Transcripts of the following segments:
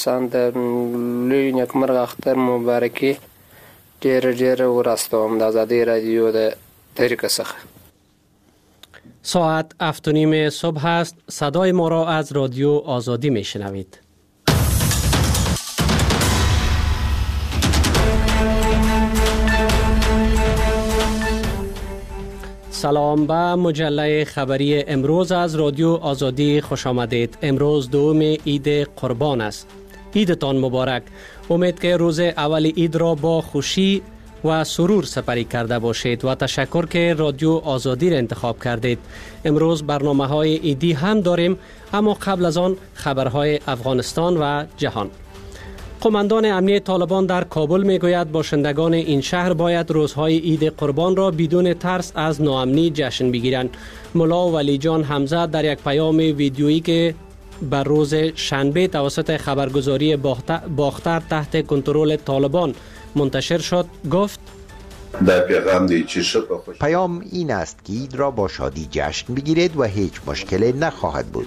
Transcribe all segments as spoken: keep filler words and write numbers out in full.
سند لوی یک مرغ اختر مبارکی ډیر ډیر ورستوم د آزادی رادیو د طریق څخه. ساعت هفت و نیم صبح است. صدای ما را از رادیو آزادی می شنوید. سلام به مجله خبری امروز از رادیو آزادی خوش آمدید. امروز دوم عید قربان است. عیدتان مبارک. امید که روز اول عید را با خوشی و سرور سپری کرده باشید و تشکر که رادیو آزادی را انتخاب کردید. امروز برنامه های عیدی هم داریم، اما قبل از آن خبرهای افغانستان و جهان. قماندان امنیه طالبان در کابل میگوید باشندگان این شهر باید روزهای عید قربان را بدون ترس از ناامنی جشن بگیرند. ملا ولی جان حمزه در یک پیام ویدیویی که بر روز شنبه توسط خبرگزاری باختر تحت کنترل طالبان منتشر شد گفت: پیام این است که عید را با شادی جشن بگیرید و هیچ مشکلی نخواهد بود.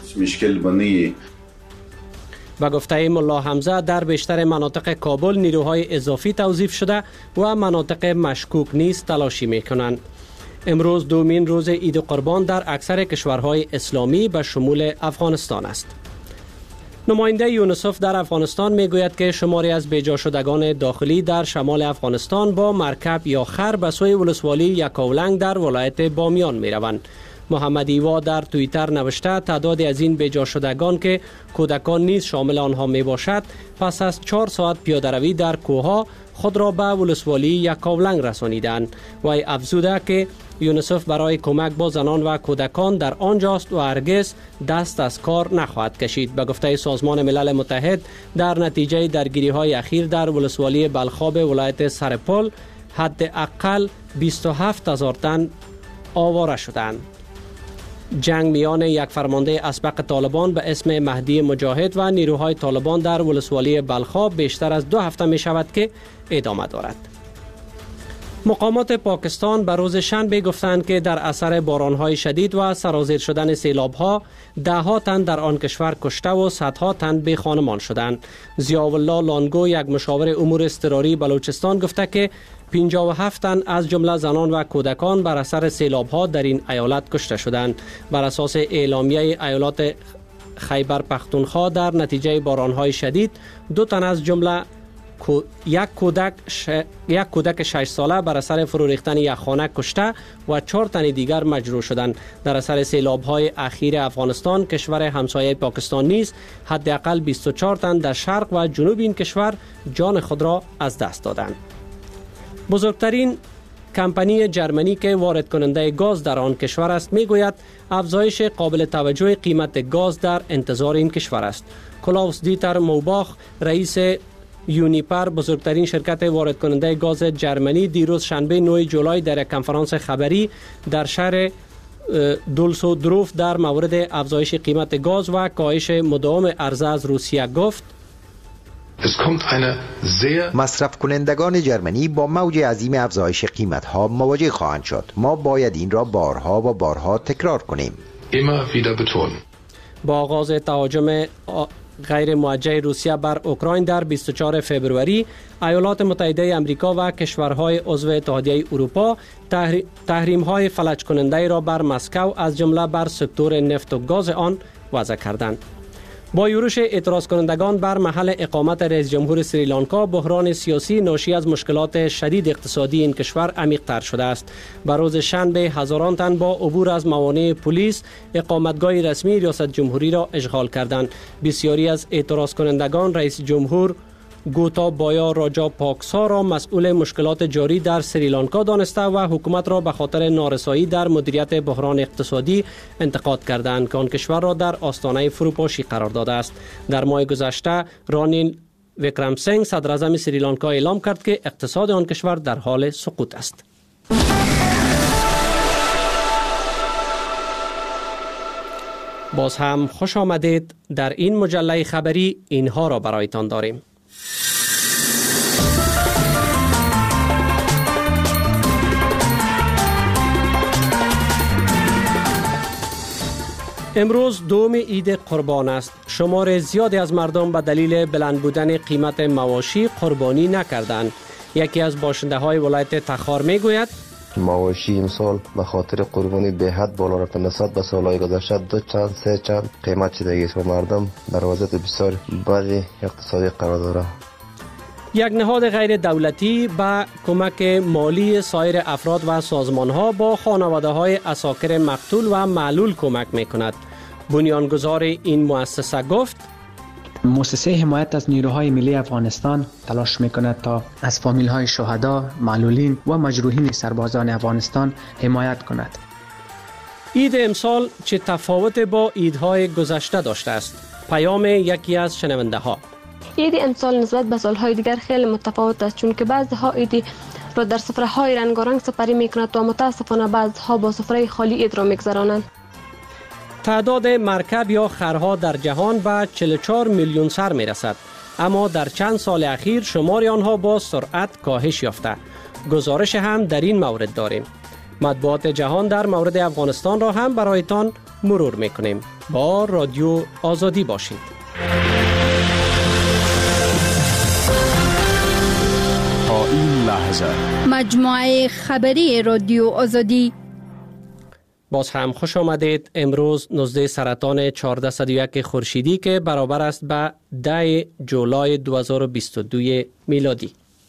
و گفته ملا حمزه در بیشتر مناطق کابل نیروهای اضافی توظیف شده و مناطق مشکوک نیز تلاشی میکنند. امروز دومین روز عید قربان در اکثر کشورهای اسلامی به شمول افغانستان است. نماینده یونیسف در افغانستان میگوید که شماری از بیجا شدگان داخلی در شمال افغانستان با مرکب یا خر به سوی ولسوالی یکاولنگ در ولایت بامیان میروند. محمد ایوا در توییتر نوشته تعدادی از این بیجا شدگان که کودکان نیز شامل آنها می باشد پس از چهار ساعت پیاده‌روی در کوهها خود را به ولسوالی یکاولنگ رسانیدند. و افزوده که یونیسف برای کمک با زنان و کودکان در آنجاست و هرگز دست از کار نخواهد کشید. به گفته سازمان ملل متحد در نتیجه درگیری های اخیر در ولسوالی بلخاب ولایت سرپل حداقل بیست و هفت هزار تن آواره شدند. جنگ میان یک فرمانده اسبق طالبان به اسم مهدی مجاهد و نیروهای طالبان در ولسوالی بلخاب بیشتر از دو هفته می شود که ادامه دارد. مقامات پاکستان به روز شنبه گفتند که در اثر بارانهای شدید و سرازیر شدن سیلابها ده ها تن در آن کشور کشته و صدها تن بی خانمان شدند. ضیاءالله لانگو، یک مشاور امور اضطراری بلوچستان، گفته که پنجاه و هفت تن از جمله زنان و کودکان بر اثر سیلابها در این ایالت کشته شدند. بر اساس اعلامیه ایالات خیبر پختونخوا در نتیجه بارانهای شدید دو تن از جمله یک کودک ش... یک کودک شش ساله بر اثر فرو ریختن یک خانه کشته و چهار تن دیگر مجروح شدند. در اثر سیلاب‌های اخیر افغانستان کشور همسایه پاکستان نیز حداقل بیست و چهار تن در شرق و جنوب این کشور جان خود را از دست دادند. بزرگترین کمپانی جرمنی که وارد کننده گاز در آن کشور است میگوید افزایش قابل توجه قیمت گاز در انتظار این کشور است. کلاوس دیتر موباخ، رئیس یونیپر، بزرگترین شرکت وارد کننده گاز جرمنی، دیروز شنبه نه جولای در یک کنفرانس خبری در شهر دولسودروف در مورد افزایش قیمت گاز و کاهش مداوم عرضه از روسیه گفت: مصرف کنندگان جرمنی با موج عظیم افزایش قیمت ها مواجه خواهند شد. ما باید این را بارها و بارها تکرار کنیم. با آغاز تهاجم غیر موجه روسیه بر اوکراین در بیست و چهارم فوریه، ایالات متحده آمریکا و کشورهای عضو اتحادیه اروپا تحریم های فلج کننده را بر مسکو از جمله بر سکتور نفت و گاز آن وضع کردند. با یورش اعتراض کنندگان بر محل اقامت رئیس جمهور سریلانکا، بحران سیاسی ناشی از مشکلات شدید اقتصادی این کشور عمیق‌تر شده است. بر روز شنبه هزاران تن با عبور از موانع پلیس اقامتگاه رسمی ریاست جمهوری را اشغال کردند. بسیاری از اعتراض کنندگان رئیس جمهور گوتابایا راجا پاکسا را مسئول مشکلات جاری در سریلانکا دانسته و حکومت را به خاطر نارسایی در مدیریت بحران اقتصادی انتقاد کردند که آن کشور را در آستانه فروپاشی قرار داده است. در ماه گذشته رانیل وکرمسینگ، صدر اعظم سریلانکا، اعلام کرد که اقتصاد آن کشور در حال سقوط است. باز هم خوش آمدید. در این مجله خبری اینها را برایتان داریم. امروز دوم عید قربان است. شمار زیادی از مردم به دلیل بلند بودن قیمت مواشی قربانی نکردند. یکی از باشنده های ولایت تخار می گوید مواشی امسال به خاطر قربانی به حد بالا رفته، نسبت به سالهای گذشته دو چند سه چند قیمت شده است و مردم در وضعیت بسیار بد اقتصادی قرار دارند. یک نهاد غیر دولتی با کمک مالی سایر افراد و سازمان ها با خانواده های عساکر مقتول و معلول کمک می کند. بنیانگذار این مؤسسه گفت مؤسسه حمایت از نیروهای ملی افغانستان تلاش میکند تا از فامیل های شهدا، معلولین و مجروحین سربازان افغانستان حمایت کند. عید امسال چه تفاوت با عیدهای گذشته داشته است؟ پیام یکی از شنونده ها: عید امسال نسبت به سالهای دیگر خیلی متفاوت است، چون که بعضی ها عید را در سفره های رنگارنگ سپری میکند و متاسفانه بعضی ها با سفره خالی عید را میگذرانند. تعداد مرکب یا خرها در جهان به چهل و چهار میلیون سر می رسد، اما در چند سال اخیر شمار آنها با سرعت کاهش یافته. گزارش هم در این مورد داریم. مطبوعات جهان در مورد افغانستان را هم برایتان مرور می کنیم. با رادیو آزادی باشید. تا این لحظه مجموعه خبری رادیو آزادی. باز هم خوش آمدید. امروز نوزده سرطان چهارده صد و یک خورشیدی که برابر است به ده جولای دو هزار و بیست و دو میلادی.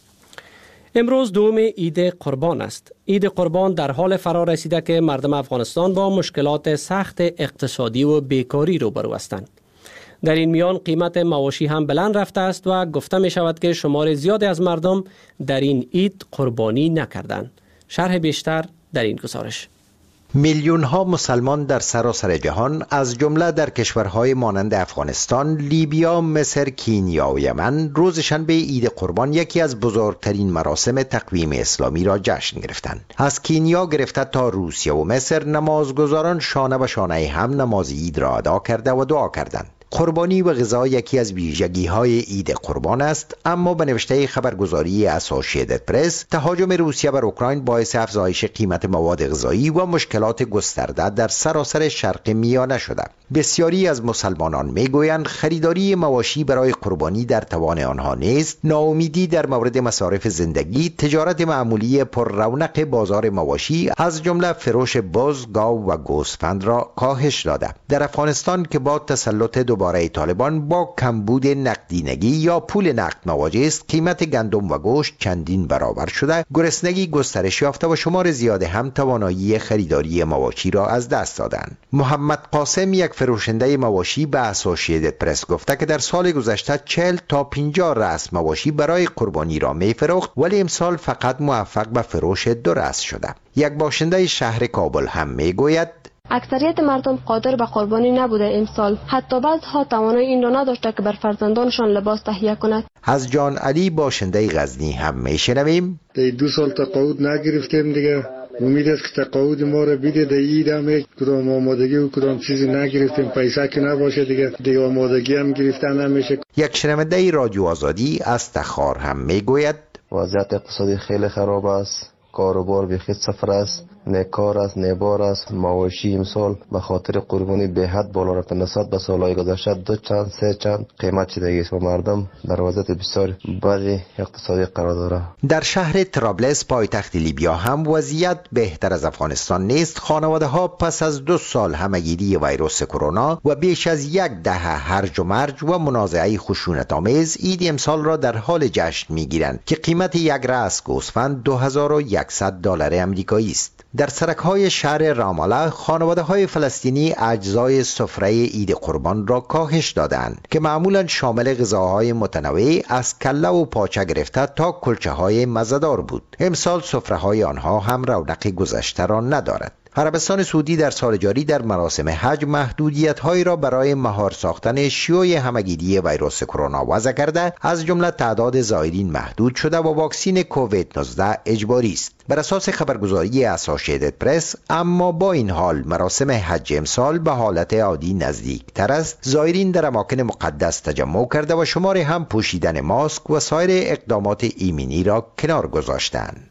امروز دوم عید قربان است. عید قربان در حال فرا رسیده که مردم افغانستان با مشکلات سخت اقتصادی و بیکاری روبرو هستند. در این میان قیمت مواشی هم بلند رفته است و گفته می شود که شمار زیادی از مردم در این عید قربانی نکردند. شرح بیشتر در این گزارش. میلیون ها مسلمان در سراسر جهان از جمله در کشورهای مانند افغانستان، لیبیا، مصر، کینیا و یمن روز شنبه عید قربان یکی از بزرگترین مراسم تقویم اسلامی را جشن گرفتند. از کینیا گرفته تا روسیه و مصر نمازگزاران شانه به شانه هم نماز عید را ادا کرده و دعا کردند. قربانی و غذا یکی از ویژگی‌های عید قربان است، اما به نوشته خبرگزاری اسوسییتد پرس تهاجم روسیه بر اوکراین باعث افزایش قیمت مواد غذایی و مشکلات گسترده در سراسر شرق میانه شده. بسیاری از مسلمانان میگویند خریداری مواشی برای قربانی در توان آنها نیست. ناامیدی در مورد مصارف زندگی، تجارت معمولی پر رونق بازار مواشی از جمله فروش بز، گاو و گوسفند را کاهش داده. در افغانستان که با تسلط دوباره طالبان با کمبود نقدینگی یا پول نقد مواجه است، قیمت گندم و گوشت چندین برابر شده، گرسنگی گسترش یافته و شمار زیاده هم توانایی خریداری مواشی را از دست دادند. محمد قاسم، یک فروشنده مواشی، به اسوسییتد پرس گفته که در سال گذشته چهل تا پنجاه رأس مواشی برای قربانی را می فروخت، ولی امسال فقط موفق به فروش دو رأس شده. یک باشنده شهر کابل هم می گوید اکثریت مردم قادر به قربانی نبوده امسال. حتی بعضها توانایی این را نداشته که بر فرزندانشان لباس تهیه کند. از جان علی باشنده غزنی هم میشنویم دو سال تقاعد نگرفتیم دیگه. امید است که تقاعد ما را بیده. در عید هم هیچ کدام آمادگی و کدام چیزی نگرفتیم. پیسه که نباشه دیگه دیگه آمادگی هم گرفتن نمیشه. یک شنونده رادیو آزادی از تخار هم میگوید وضعیت اقتصادی خیلی خراب است. کاروبار به خود صفر است، نه کار است نه بار است. مواشی امسال به خاطر قربانی به حد بالا رفته، نسبت به سالهای گذشته دو چند سه چند قیمت شده است و مردم در وضعیت بسیار بد اقتصادی قرار دارند. در شهر طرابلس پایتخت لیبیا هم وضعیت بهتر از افغانستان نیست. خانواده ها پس از دو سال همهگیری ویروس کرونا و بیش از یک دهه هرج و مرج و منازعه خشونت آمیز عید امسال را در حال جشن میگیرند که قیمت یک رأس گوسفند دو هزار و صد دلار آمریکایی است. در سرک‌های شهر راماله خانواده‌های فلسطینی اجزای سفره عید قربان را کاهش دادند که معمولاً شامل غذاهای متنوع از کله و پاچه گرفته تا کلچه‌های مزه‌دار بود. امسال سفره‌های آنها هم رونق گذشته را ندارد. عربستان سعودی در سال جاری در مراسم حج محدودیت‌هایی را برای مهار ساختن شیوع همهگیری ویروس کرونا وضع کرده، از جمله تعداد زائرین محدود شده و واکسین کووید نوزده اجباری است. بر اساس خبرگزاری اسوسییتد پرس، اما با این حال مراسم حج امسال به حالت عادی نزدیکتر است. زائرین در اماکن مقدس تجمع کرده و شمار هم پوشیدن ماسک و سایر اقدامات ایمنی را کنار گذاشتند.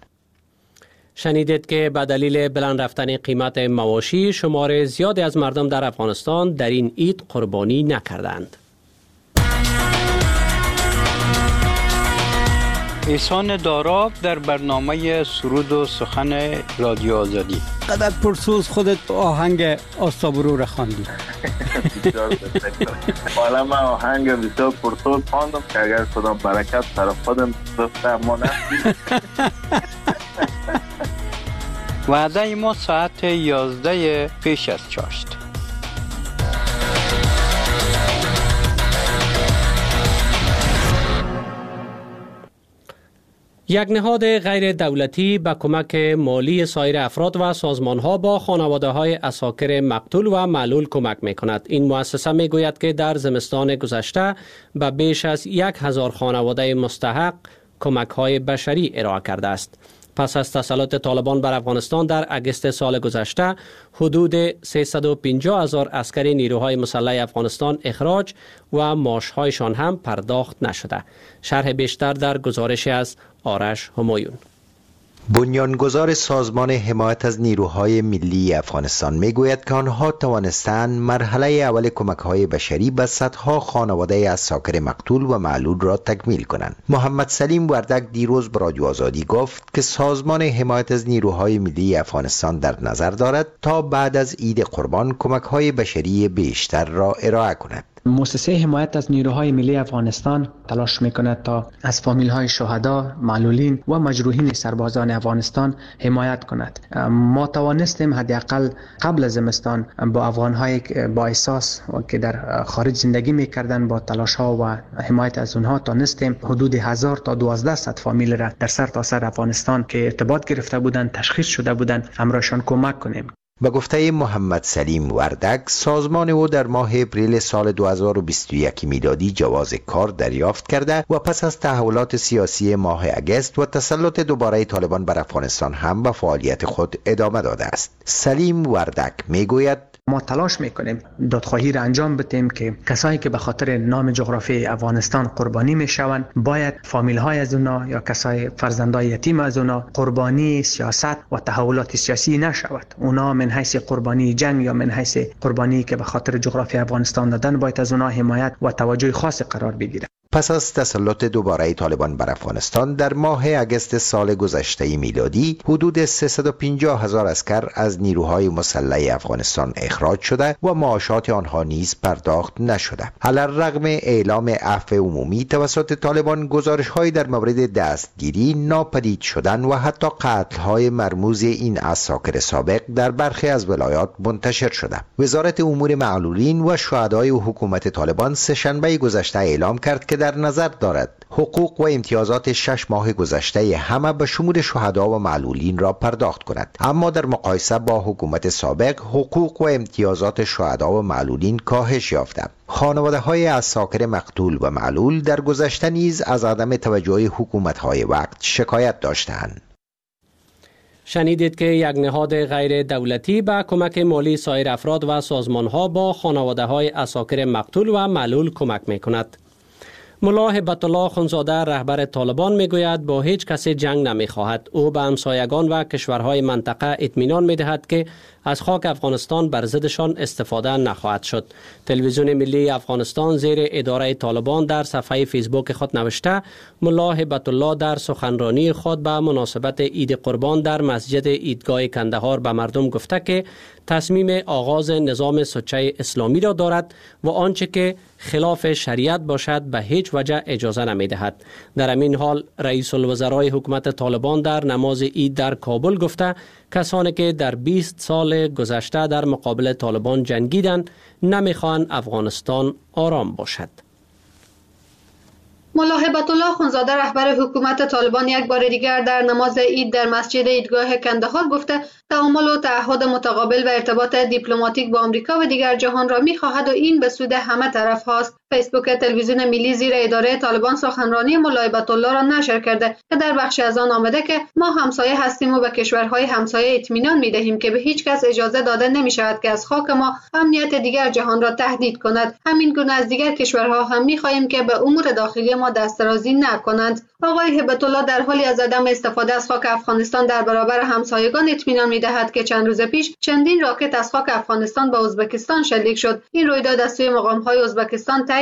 شنیدید که به دلیل بلند رفتن قیمت مواشی شمار زیادی از مردم در افغانستان در این عید قربانی نکردند. احسان داراب در برنامه سرود و سخن رادیو آزادی. قدر پرسوز خودت آهنگ آستابرو را خواندی. حالا من آهنگ بسیار پرسوز خواندم که اگر خدا برکت طرف خودم بفته ما نفتیم. وعده ما ساعت یازده پیش از چاشت. یک نهاد غیر دولتی به کمک مالی سایر افراد و سازمان‌ها با خانواده‌های عساکر مقتول و معلول کمک می‌کند. این مؤسسه می‌گوید که در زمستان گذشته به بیش از یک هزار خانواده مستحق کمک‌های بشری ارائه کرده است. پس از تسلط طالبان بر افغانستان در اگست سال گذشته حدود سیصد و پنجاه هزار عسکر نیروهای مسلح افغانستان اخراج و معاش‌هایشان هم پرداخت نشده. شرح بیشتر در گزارش از آرش همایون. بنیانگذار سازمان حمایت از نیروهای ملی افغانستان میگوید که آنها توانستند مرحله اول کمک‌های بشری به صدها خانواده عساکر مقتول و معلول را تکمیل کنند. محمد سلیم وردک دیروز به رادیو آزادی گفت که سازمان حمایت از نیروهای ملی افغانستان در نظر دارد تا بعد از عید قربان کمک‌های بشری بیشتر را ارائه کند. مؤسسه حمایت از نیروهای ملی افغانستان تلاش میکند تا از فامیل‌های شهدا، معلولین و مجروحین سربازان افغانستان حمایت کند. ما توانستیم حداقل قبل از زمستان با افغان‌های با احساس که در خارج زندگی میکردند با تلاش‌ها و حمایت از اونها تونستیم حدود هزار تا دوازده صد فامیل را در سر تا سر افغانستان که ارتباط گرفته بودند، تشخیص شده بودند، همراهشان کمک کنیم. به گفته محمد سلیم وردک، سازمان او در ماه اپریل سال دو هزار و بیست و یک میلادی جواز کار دریافت کرده و پس از تحولات سیاسی ماه اگست و تسلط دوباره طالبان بر افغانستان هم به فعالیت خود ادامه داده است. سلیم وردک میگوید ما تلاش میکنیم دادخواهی را انجام بدیم که کسایی که به خاطر نام جغرافی افغانستان قربانی میشوند باید فامیل های از اونا یا کسای فرزندای یتیم از اونا قربانی سیاست و تحولات سیاسی نشود. اونا من حیث قربانی جنگ یا من حیث قربانی که به خاطر جغرافی افغانستان دادن باید از اونا حمایت و توجه خاص قرار بگیرد. پس از تسلط دوباره طالبان بر افغانستان در ماه اگست سال گذشته میلادی حدود سیصد و پنجاه هزار عسکر از نیروهای مسلح افغانستان اخراج شده و معاشات آنها نیز پرداخت نشده. علی‌الرغم اعلام عفو عمومی توسط طالبان، گزارش‌هایی در مورد دستگیری، ناپدید شدن و حتی قتل‌های مرموز این عساکر سابق در برخی از ولایات منتشر شده. وزارت امور معلولین و شهدای حکومت طالبان سه‌شنبه گذشته اعلام کرد که در نظر دارد حقوق و امتیازات شش ماه گذشته همه به شمول شهدا و معلولین را پرداخت کند، اما در مقایسه با حکومت سابق حقوق و امتیازات شهدا و معلولین کاهش یافته. خانواده های عساکر مقتول و معلول در گذشته نیز از عدم توجه حکومت های وقت شکایت داشتند. شنیدید که یک نهاد غیر دولتی با کمک مالی سایر افراد و سازمان ها با خانواده های عساکر مقتول و معلول کمک می کند. ملا هبت الله خونزاده رهبر طالبان میگوید با هیچ کسی جنگ نمیخواهد. او به همسایگان و کشورهای منطقه اطمینان میدهد که از خاک افغانستان بر ضدشان استفاده نخواهد شد. تلویزیون ملی افغانستان زیر اداره طالبان در صفحه فیسبوک خود نوشته ملا هبت الله در سخنرانی خود به مناسبت عید قربان در مسجد عیدگاه کندهار به مردم گفته که تصمیم آغاز نظام سوچه اسلامی را دارد و آنچه که خلاف شریعت باشد به هیچ وجه اجازه نمی دهد. در همین حال رئیس الوزرای حکومت طالبان در نماز عید در کابل گفته کسانی که در بیست سال گذشته در مقابل طالبان جنگیدند نمیخواهند افغانستان آرام باشد. ملا هبت الله خونزاده رهبر حکومت طالبان یک بار دیگر در نماز عید در مسجد عیدگاه کندهار گفته تعامل و تعهد متقابل و ارتباط دیپلماتیک با آمریکا و دیگر جهان را می‌خواهد و این به سود همه طرف هاست. فیسبوک تلویزیون ملی زیر اداره طالبان سخنرانی ملا هبت الله را نشر کرده که در بخش از آن آمده که ما همسایه هستیم و به کشورهای همسایه اطمینان می‌دهیم که به هیچ کس اجازه داده نمی‌شود که از خاک ما امنیت دیگر جهان را تهدید کند. همین گونه از دیگر کشورها هم می‌خواهیم که به امور داخلی ما دسترازی نکنند. آقای هبت الله در حالی از عدم استفاده از خاک افغانستان در برابر همسایگان اطمینان می‌دهد که چند روز پیش چندین راکت از خاک افغانستان به ازبکستان شلیک شد. این رویداد از سوی مقام‌های ازبکستان تایید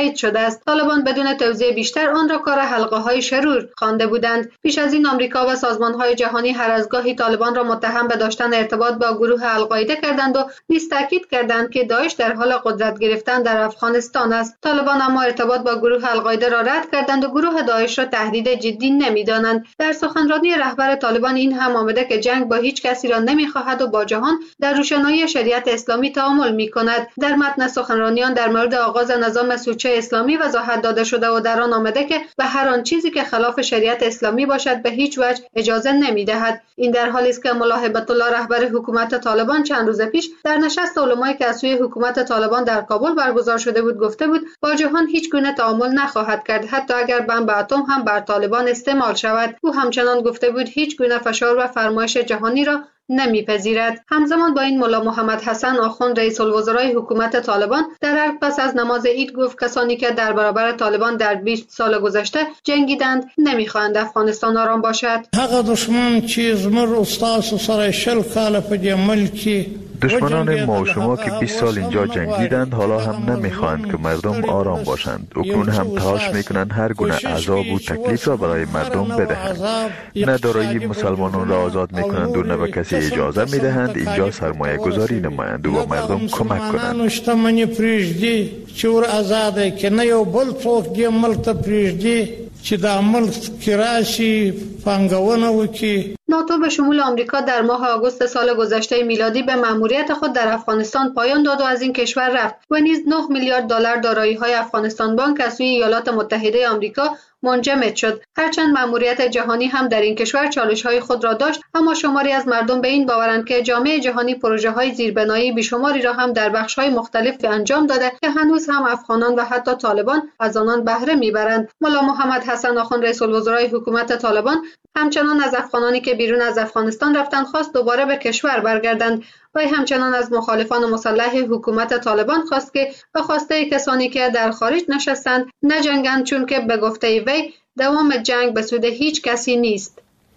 تایید شده است. طالبان بدون توضیح بیشتر آن را کار حلقه های شرور خوانده بودند. پیش از این آمریکا و سازمان های جهانی هر از گاهی طالبان را متهم به داشتن ارتباط با گروه القاعده کردند و نیز تاکید کردند که داعش در حال قدرت گرفتن در افغانستان است. طالبان اما ارتباط با گروه القاعده را رد کردند و گروه داعش را تهدید جدی نمی‌دانند. در سخنرانی رهبر طالبان این هم آمده که جنگ با هیچ کسی را نمی‌خواهد و با جهان در روشنایی شریعت اسلامی تعامل می‌کند. در متن سخنرانیان در مورد آغاز نظام سوچه اسلامی وضاحت داده شده و در آن آمده که به هر آن چیزی که خلاف شریعت اسلامی باشد به هیچ وجه اجازه نمی‌دهد. این در حالی است که ملا هیبت الله رهبر حکومت طالبان چند روز پیش در نشست علمای که از سوی حکومت طالبان در کابل برگزار شده بود گفته بود با جهان هیچ گونه تعامل نخواهد کرد، حتی اگر بمب اتم هم بر طالبان استعمال شود. او همچنان گفته بود هیچ گونه فشار و فرمایش جهانی را نمیپذیرد. همزمان با این ملا محمد حسن آخوند رئیس الوزرای حکومت طالبان در ارگ پس از نماز عید گفت کسانی که در برابر طالبان در بیست سال گذشته جنگیدند نمیخواهند افغانستان آرام باشد. هغه دشمن چې زموږ استاد سره شل کاله په دې ملک دشمنان ما و شما که بیست سال اینجا جنگیدند حالا هم نمیخواهند که مردم آرام باشند. اکنون هم تلاش میکنند هر گونه عذاب و تکلیف را برای مردم بدهند. نه دارایی مسلمانان را آزاد میکنند و نه به کسی اجازه میدهند اینجا سرمایه گذاری نمایند و به مردم کمک کنند. شتمنی پریږدي چې ور آزاده که نه یو بل څوک دې ملک ته پریږدي چې د ملک کې راشي پانګونه وکړي. ناتو به شمول آمریکا در ماه آگوست سال گذشته میلادی به مأموریت خود در افغانستان پایان داد و از این کشور رفت و نیز نه میلیارد دلار دارایی‌های افغانستان بانک از سوی ایالات متحده آمریکا منجمد شد. هرچند مأموریت جهانی هم در این کشور چالش‌های خود را داشت، اما شماری از مردم به این باورند که جامعه جهانی پروژه‌های زیربنایی بیشماری را هم در بخش‌های مختلف انجام داده که هنوز هم افغانان و حتی طالبان از آنان بهره می‌برند. ملا محمد حسن آخوند رئیس الوزرای حکومت طالبان همچنان از افغانانی که بیرون از افغانستان رفتند خواست دوباره به کشور برگردند و همچنان از مخالفان مسلح حکومت طالبان خواست که به خواسته کسانی که در خارج نشستند نجنگند، چون که به گفته وی دوام جنگ به سود هیچ کسی نیست.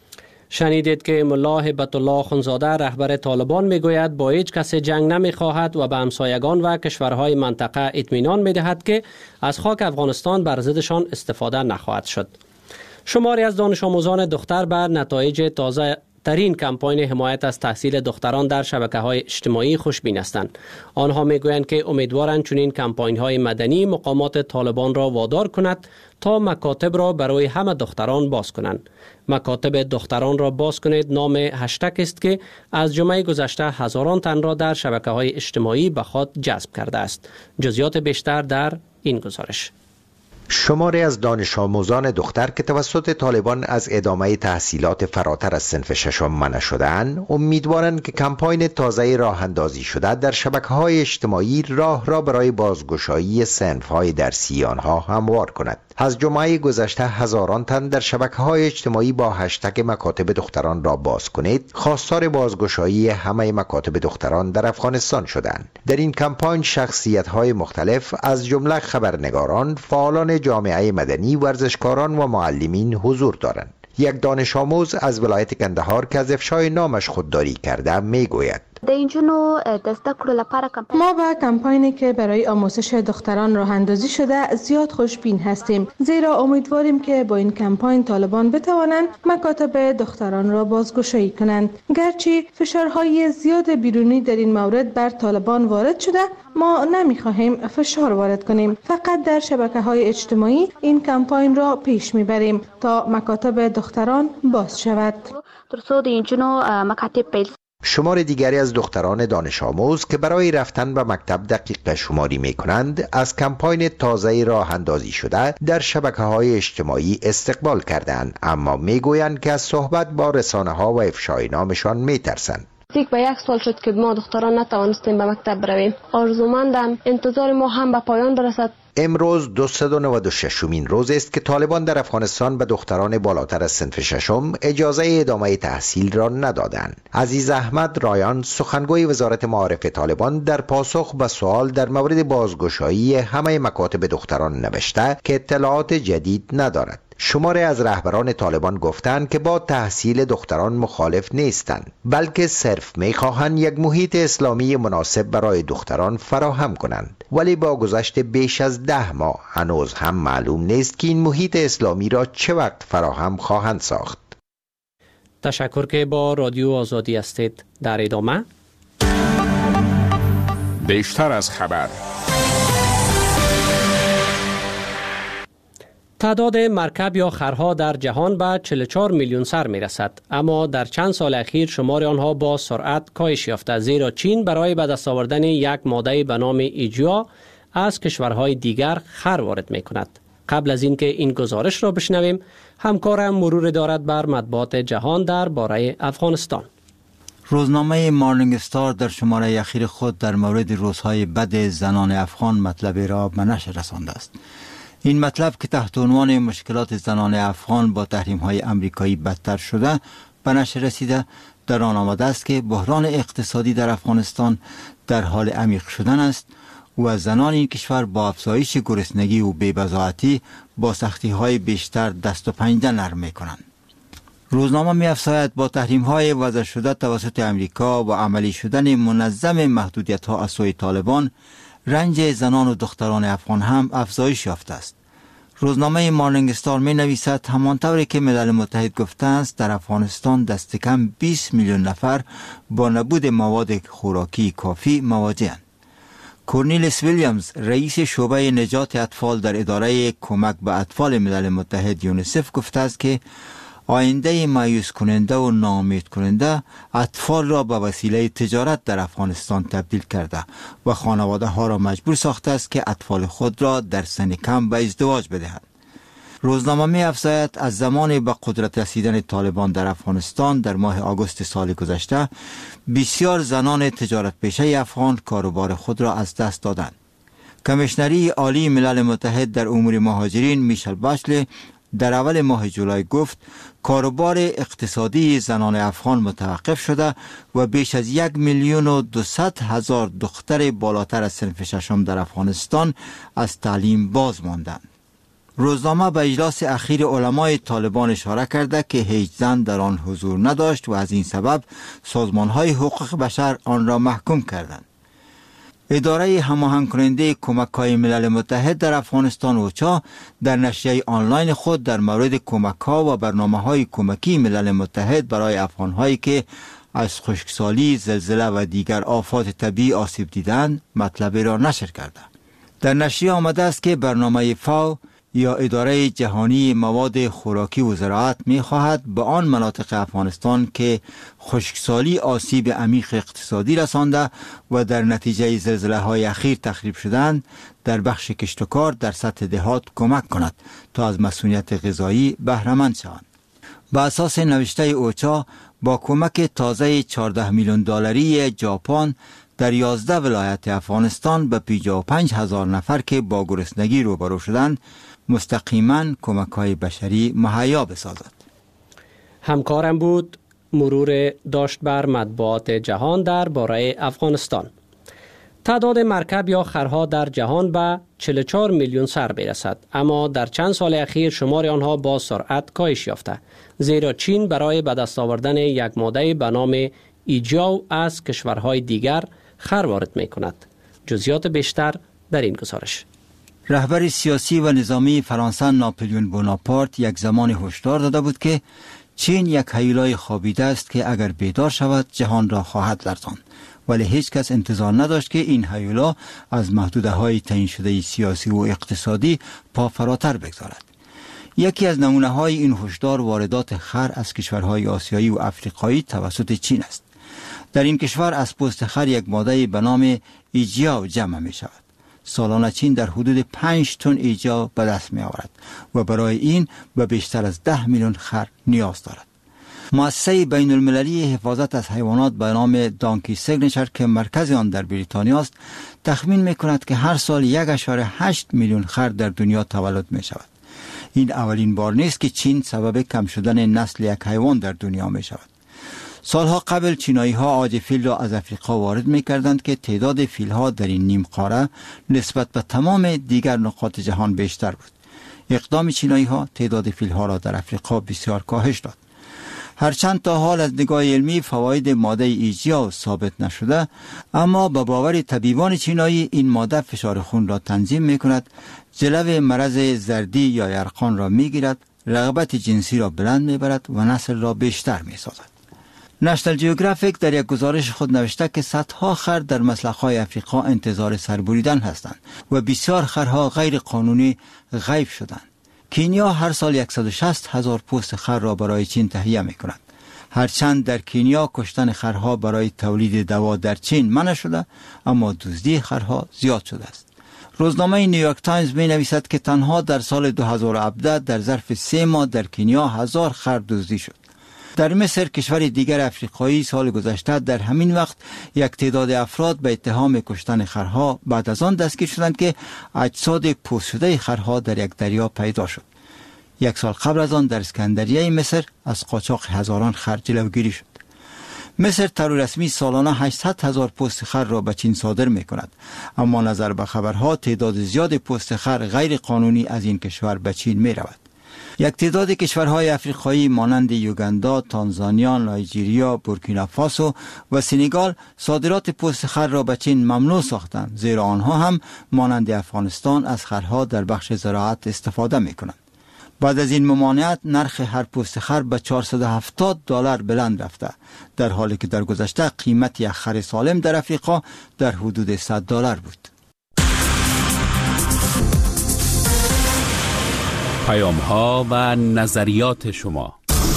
شنیدید که ملا هیبت الله اخوندزاده رهبر طالبان میگوید با هیچ کسی جنگ نمیخواهد و به همسایگان و کشورهای منطقه اطمینان میدهد که از خاک افغانستان بر ضدشان استفاده نخواهد شد. شماری از دانش آموزان دختر بر نتایج تازه ترین کمپاین حمایت از تحصیل دختران در شبکه‌های اجتماعی خوشبین هستند. آنها میگویند که امیدوارند چنین کمپاین‌های مدنی مقامات طالبان را وادار کند تا مکاتب را برای همه دختران باز کنند. مکاتب دختران را باز کنید نام هشتگ است که از جمعه گذشته هزاران تن را در شبکه‌های اجتماعی به خود جذب کرده است. جزئیات بیشتر در این گزارش. شماری از دانش آموزان دختر که توسط طالبان از ادامه تحصیلات فراتر از صنف ششم منع شدند، امیدوارند که کمپاین تازه راه اندازی شده در شبکه‌های اجتماعی راه را برای بازگشایی صنف‌های درسی آنها هموار کند. از جمعه گذشته هزاران تن در شبکه‌های اجتماعی با هشتگ مکاتب دختران را باز کنید خواستار بازگشایی همه مکاتب دختران در افغانستان شدند. در این کمپاین شخصیت‌های مختلف از جمله خبرنگاران، فعالان جامعه مدنی، ورزشکاران و معلمین حضور دارند. یک دانش آموز از ولایت کندهار که از افشای نامش خودداری کرده میگوید: ما با کمپاینی که برای آموزش دختران راه اندازی شده زیاد خوشبین هستیم، زیرا امیدواریم که با این کمپاین طالبان بتوانند مکاتب دختران را بازگشایی کنند. گرچه فشارهای زیاد بیرونی در این مورد بر طالبان وارد شده، ما نمیخواهیم فشار وارد کنیم، فقط در شبکه‌های اجتماعی این کمپاین را پیش میبریم تا مکاتب دختران باز شود. شمار دیگری از دختران دانش آموز که برای رفتن به مکتب دقیقه شماری می کنند از کمپاین تازه راه اندازی شده در شبکه‌های اجتماعی استقبال کردند، اما می گویند که از صحبت با رسانه ها و افشای نامشان می ترسند. نزدیک به یک سال شد که ما دختران نتوانستیم به مکتب برویم. آرزومندم انتظار ما هم به پایان برسد. امروز دویست و نود و ششمین روز است که طالبان در افغانستان به دختران بالاتر از صنف ششم اجازه ادامه تحصیل را ندادند. عزیز احمد رایان، سخنگوی وزارت معارف طالبان، در پاسخ به سوال در مورد بازگشایی همه مکاتب دختران نوشته که اطلاعات جدید ندارد. شماری از رهبران طالبان گفتند که با تحصیل دختران مخالف نیستند، بلکه صرف می‌خواهند یک محیط اسلامی مناسب برای دختران فراهم کنند. ولی با گذشت بیش از ده ماه هنوز هم معلوم نیست که این محیط اسلامی را چه وقت فراهم خواهند ساخت. تشکر که با رادیو آزادی هستید. در ادامه بیشتر از خبر. تعداد مرکب یا خرها در جهان به چهل و چهار میلیون سر می رسد، اما در چند سال اخیر شمار آنها با سرعت کاهش یافته، زیرا چین برای به دست آوردن یک ماده به نام ایجیا از کشورهای دیگر خر وارد می کند. قبل از اینکه این گزارش را بشنویم، همکارم مرور دارد بر مطبوعات جهان در باره افغانستان. روزنامه مارنینگ استار در شماره اخیر خود در مورد روزهای بد زنان افغان مطلبی را به نشر رسانده است. این مطلب که تحت عنوان مشکلات زنان افغان با تحریم‌های آمریکایی بدتر شده به نشر رسیده، در آن آمده است که بحران اقتصادی در افغانستان در حال عمیق شدن است و زنان این کشور با افزایش گرسنگی و بی‌بضاعتی با سختی‌های بیشتر دست و پنجه نرم می‌کنند. روزنامه می‌افزاید با تحریم‌های وضع شده توسط آمریکا و عملی شدن منظم محدودیت‌ها از سوی طالبان، رنج زنان و دختران افغان هم افزایش یافته است. روزنامه مارنینگ استار می نویسد همانطوری که ملل متحد گفته است در افغانستان دست کم بیست میلیون نفر با نبود مواد خوراکی کافی مواجه‌اند. کورنلیس ویلیامز رئیس شعبه نجات اطفال در اداره کمک به اطفال ملل متحد یونیسف گفته است که آینده مایوس کننده و ناامید کننده اطفال را به وسیله تجارت در افغانستان تبدیل کرده و خانواده ها را مجبور ساخته است که اطفال خود را در سن کم به ازدواج بدهند. روزنامه می افزاید از زمان به قدرت رسیدن طالبان در افغانستان در ماه آگوست سال گذشته، بسیار زنان تجارت پیشه افغان کاروبار خود را از دست دادند. کمیشنری عالی ملل متحد در امور مهاجرین میشل باشله در اول ماه جولای گفت کاروبار اقتصادی زنان افغان متوقف شده و بیش از یک میلیون و دویست هزار دختر بالاتر از صنف ششم در افغانستان از تعلیم باز ماندند. روزنامه به اجلاس اخیر علمای طالبان اشاره کرده که هیچ زن در آن حضور نداشت و از این سبب سازمان‌های حقوق بشر آن را محکوم کردند. اداره هماهنگ کننده کمک‌های ملل متحد در افغانستان اوچا در نشریه آنلاین خود در مورد کمک‌ها و برنامه‌های کمکی ملل متحد برای افغان‌هایی که از خشکسالی، زلزله و دیگر آفات طبیعی آسیب دیدند مطلبی را نشر کرده. در نشریه آمده است که برنامه فاو یا اداره جهانی مواد خوراکی و زراعت می خواهد به آن مناطق افغانستان که خشکسالی آسیب عمیق اقتصادی رسانده و در نتیجه زلزله های اخیر تخریب شدند در بخش کشت و کار در سطح دهات کمک کند تا از مسئولیت غذایی بهره مند شوند. با اساس نوشته اوچا با کمک تازه چهارده میلیون دلاری ژاپن در یازده ولایت افغانستان به پنجاه و پنج هزار نفر که با گرسنگی روبرو شدند مستقیما کمک‌های بشری مهیا بسازد. همکارم بود مرور داشت بر مطبوعات جهان در باره افغانستان. تعداد مرکب یا خرها در جهان به چهل و چهار میلیون سر برسد، اما در چند سال اخیر شمار آنها با سرعت کاهش یافته، زیرا چین برای به دست آوردن یک ماده به نام ایجاو از کشورهای دیگر خر وارد می کند. جزئیات بیشتر در این گزارش. رهبر سیاسی و نظامی فرانسه ناپلیون بوناپارت یک زمان هشدار داده بود که چین یک هیولای خوابیده است که اگر بیدار شود جهان را خواهد لرزاند، ولی هیچ کس انتظار نداشت که این هیولا از محدوده های تعیین شده سیاسی و اقتصادی پا فراتر بگذارد. یکی از نمونه های این هشدار واردات خر از کشورهای آسیایی و افریقایی توسط چین است. در این کشور از پوست خر یک ماده به نام ایجیا جمع می شود. سالانه چین در حدود پنج تن ایجا به دست می آورد و برای این به بیشتر از ده میلیون خر نیاز دارد. مؤسسه بین المللی حفاظت از حیوانات به نام دانکی سیگنچر که مرکز آن در بریتانیا است تخمین می کند که هر سال یک و هشت میلیون خر در دنیا تولد می شود. این اولین بار نیست که چین سبب کم شدن نسل یک حیوان در دنیا می شود. سالها قبل چینایی ها عاج فیل را از افریقا وارد می کردند که تعداد فیل ها در این نیم قاره نسبت به تمام دیگر نقاط جهان بیشتر بود. اقدام چینایی ها تعداد فیل ها را در افریقا بسیار کاهش داد. هرچند تا حال از نگاه علمی فواید ماده ایجیا ثابت نشده، اما با باور طبیبان چینایی این ماده فشار خون را تنظیم می کند، جلو مرض زردی یا یرقان را می گیرد، رغبت جنسی را بلند می برد و نسل را بیشتر می سازد. نشنال جیوگرافیک در یک گزارش خود نوشته که صدها خر در مسلخ‌های افریقا انتظار سربریدن هستند و بسیار خرها غیر قانونی غیب شدند. کینیا هر سال صد و شصت هزار پوست خر را برای چین تهیه می کند. هرچند در کینیا کشتن خرها برای تولید دوا در چین منع شده، اما دزدی خرها زیاد شده است. روزنامه نیویورک تایمز می نویسد که تنها در سال دو هزار و هفده در ظرف سه ماه در کینیا هزار خر دزدی شد. در مصر، کشور دیگر افریقایی، سال گذشته در همین وقت یک تعداد افراد به اتهام کشتن خرها بعد از آن دستگیر شدند که اجساد پوست شده خرها در یک دریا پیدا شد. یک سال قبل از آن در اسکندریه مصر از قاچاق هزاران خر جلوگیری شد. مصر طور رسمی سالانه هشتصد هزار پوست خر را به چین صادر می کند، اما نظر به خبرها تعداد زیاد پوست خر غیر قانونی از این کشور به چین می رود. یک تعداد کشورهای افریقایی مانند یوگاندا، تانزانیا، نایجیریا، بورکینافاسو و سنگال صادرات پوست خر را به چین ممنوع ساختند، زیرا آنها هم مانند افغانستان از خرها در بخش زراعت استفاده می کنند. بعد از این ممانعت نرخ هر پوست خر به چهارصد و هفتاد دلار بلند رفته، در حالی که در گذشته قیمت یک خر سالم در افریقا در حدود صد دلار بود. پیام ها و نظریات شما.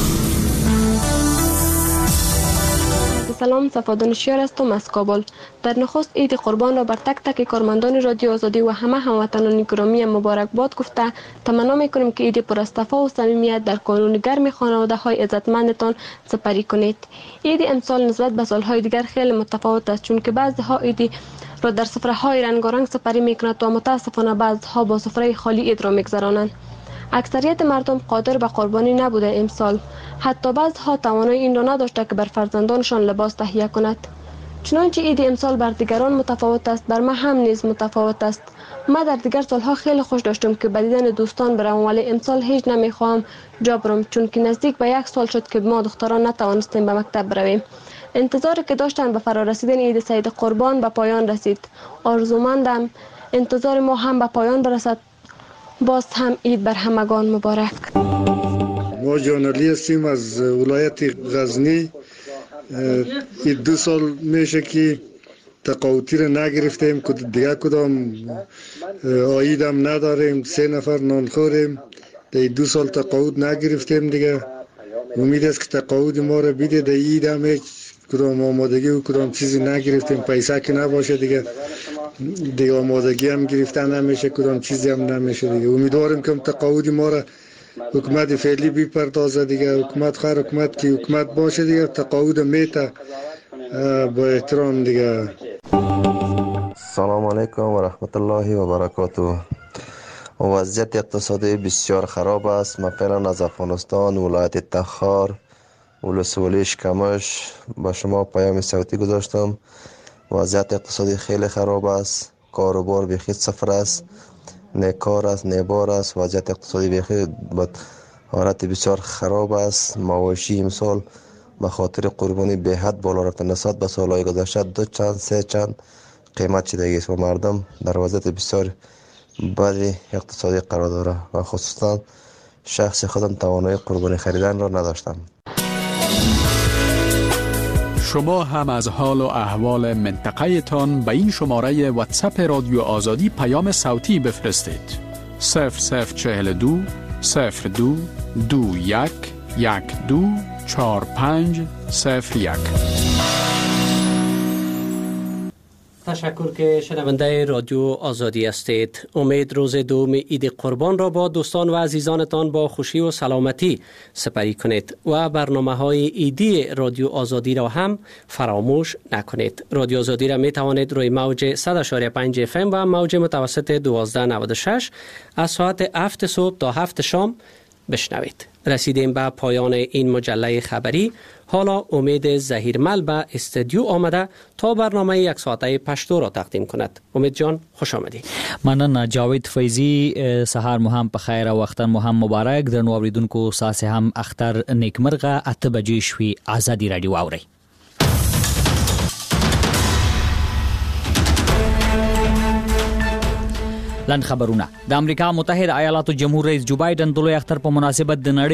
سلام، صفادانشیار هستم از کابل. در نخست عید قربان را بر تک تک کارمندان رادیو آزادی و همه هموطنان گرامی مبارکباد گفته تمنا میکنیم که عید پر از صفا و صمیمیت در کانون گرم خانواده های عزتمندتان سپری کنید. عید امسال نسبت به سالهای دیگر خیلی متفاوت است، چون که بعضی ها عید را در سفره های رنگارنگ سپری میکنند و متاسفانه بعضی ها با سفره خالی عید را میگذرانند. اکثریت مردم قادر به قربانی نبوده امسال. حتی بعضها توانایی این را نداشته که بر فرزندانشان لباس تهیه کند. چنانچه عید امسال بر دیگران متفاوت است، بر من هم نیز متفاوت است. ما در دیگر سالها خیلی خوش داشتم که به دیدن دوستان بروم، ولی امسال هیچ نمیخواهم جا برم، چون که نزدیک به یک سال شد که ما دختران نتوانستیم به مکتب برویم. انتظاری که داشتن به فرارسیدن عید سید قربان به پایان رسید. آرزومندم انتظار ما هم به پایان برسد. باز هم عید بر همگان مبارک. ما جانلی هستیم از ولایت غزنی. این دو سال میشه که تقاوتی رو نگرفتیم، دیگه کدام عید هم نداریم، سه نفر نان خوریم. در دو سال تقاوت نگرفتیم دیگه. امید است که تقاوت ما رو بیده. در عید هم هیچ کدام آمادگی و کدام چیزی نگرفتیم، پیسه که نباشه دیگه دیگه آمادگی هم گرفتن نمیشه، کدام چیزی هم نمیشه دیگه. امیدواریم که تقاعد ما را حکومت فعلی بپردازه دیگه. حکومت خیر حکومت که حکومت باشه دیگه، تقاعد میته با احترام دیگه. سلام علیکم و رحمت الله و برکاته. وضعیت اقتصادی بسیار خراب است. من فعلا از افغانستان ولایت تخار ولسوالی شکمش با شما پیام صوتی گذاشتم. وضعیت اقتصادی خیلی خراب است، کاروبار بیخی صفر است، نه کار است نه بار است. وضعیت اقتصادی بیخی با حالت بسیار خراب است. مواشی امسال به خاطر قربانی به حد بالا رفته، نسبت به سالهای گذشته دو چند سه چند قیمت شده است و مردم در وضعیت بسیار بدی اقتصادی قرار داره و خصوصا شخص خودم توانایی قربانی خریدن را نداشتم. شما هم از حال و احوال منطقه تان به این شماره واتساپ رادیو آزادی پیام صوتی بفرستید. صفر صفر چهل دو صفر دو دو یک یک دو چهار پنج صفر یک. تشکر که شنونده رادیو آزادی هستید. امید روز دوم عید قربان را با دوستان و عزیزانتان با خوشی و سلامتی سپری کنید و برنامه های عیدی رادیو آزادی را هم فراموش نکنید. رادیو آزادی را می توانید روی موج صد و پنج اف ام و موج متوسط دوازده نود و شش از ساعت هفت صبح تا هفت شام بشنوید. رسیدیم به پایان این مجله خبری. حالا امید زهیرمل به استودیو آمده تا برنامه یک ساعته پشتو را تقدیم کند. امید جان خوش آمدید. مننه جاوید فیضی. سهار مو هم په خیر او وختن مو هم مبارک. درنو اوریدونکو ساسه هم اختر نیکمرغه. اته بجې شوي. آزادي رادیو اورئ. لن خبرونه. د امریکا متحده ایالاتو جمهور رئیس جو بایدن د لوی اختر په مناسبت د نړۍ